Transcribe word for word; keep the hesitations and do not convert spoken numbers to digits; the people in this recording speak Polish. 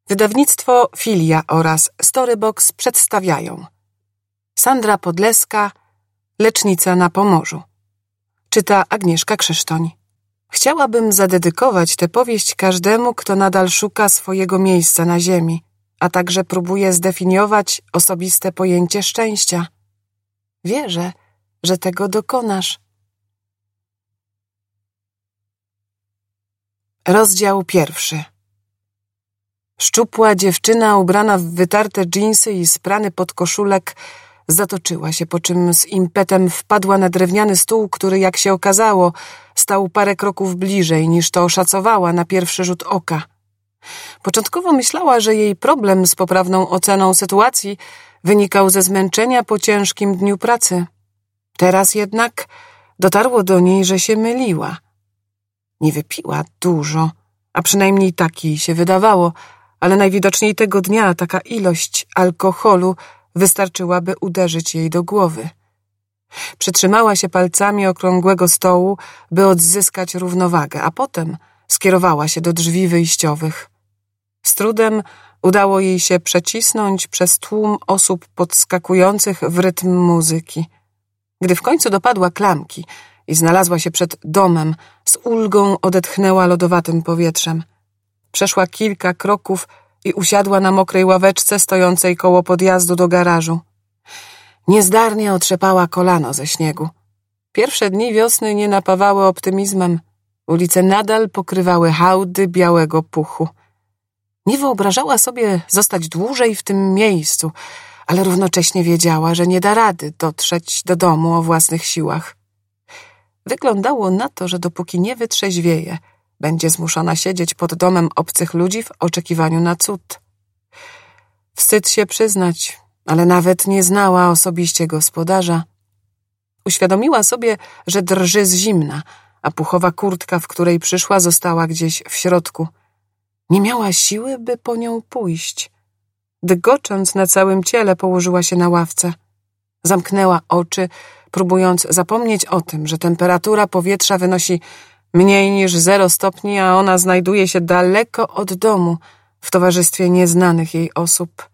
Wydawnictwo Filia oraz Storybox przedstawiają Sandra Podleska, Lecznica na Pomorzu. Czyta Agnieszka Krzysztoń. Chciałabym zadedykować tę powieść każdemu, kto nadal szuka swojego miejsca na ziemi, a także próbuje zdefiniować osobiste pojęcie szczęścia. Wierzę, że tego dokonasz. Rozdział pierwszy. Szczupła dziewczyna ubrana w wytarte dżinsy i sprany podkoszulek zatoczyła się, po czym z impetem wpadła na drewniany stół, który, jak się okazało, stał parę kroków bliżej niż to oszacowała na pierwszy rzut oka. Początkowo myślała, że jej problem z poprawną oceną sytuacji wynikał ze zmęczenia po ciężkim dniu pracy. Teraz jednak dotarło do niej, że się myliła. Nie wypiła dużo, a przynajmniej tak jej się wydawało, ale najwidoczniej tego dnia taka ilość alkoholu wystarczyła, by uderzyć jej do głowy. Przytrzymała się palcami okrągłego stołu, by odzyskać równowagę, a potem skierowała się do drzwi wyjściowych. Z trudem udało jej się przecisnąć przez tłum osób podskakujących w rytm muzyki. Gdy w końcu dopadła klamki i znalazła się przed domem, z ulgą odetchnęła lodowatym powietrzem. Przeszła kilka kroków i usiadła na mokrej ławeczce stojącej koło podjazdu do garażu. Niezdarnie otrzepała kolano ze śniegu. Pierwsze dni wiosny nie napawały optymizmem. Ulice nadal pokrywały hałdy białego puchu. Nie wyobrażała sobie zostać dłużej w tym miejscu, ale równocześnie wiedziała, że nie da rady dotrzeć do domu o własnych siłach. Wyglądało na to, że dopóki nie wytrzeźwieje, będzie zmuszona siedzieć pod domem obcych ludzi w oczekiwaniu na cud. Wstyd się przyznać, ale nawet nie znała osobiście gospodarza. Uświadomiła sobie, że drży z zimna, a puchowa kurtka, w której przyszła, została gdzieś w środku. Nie miała siły, by po nią pójść. Dygocząc na całym ciele, położyła się na ławce. Zamknęła oczy, próbując zapomnieć o tym, że temperatura powietrza wynosi mniej niż zero stopni, a ona znajduje się daleko od domu, w towarzystwie nieznanych jej osób.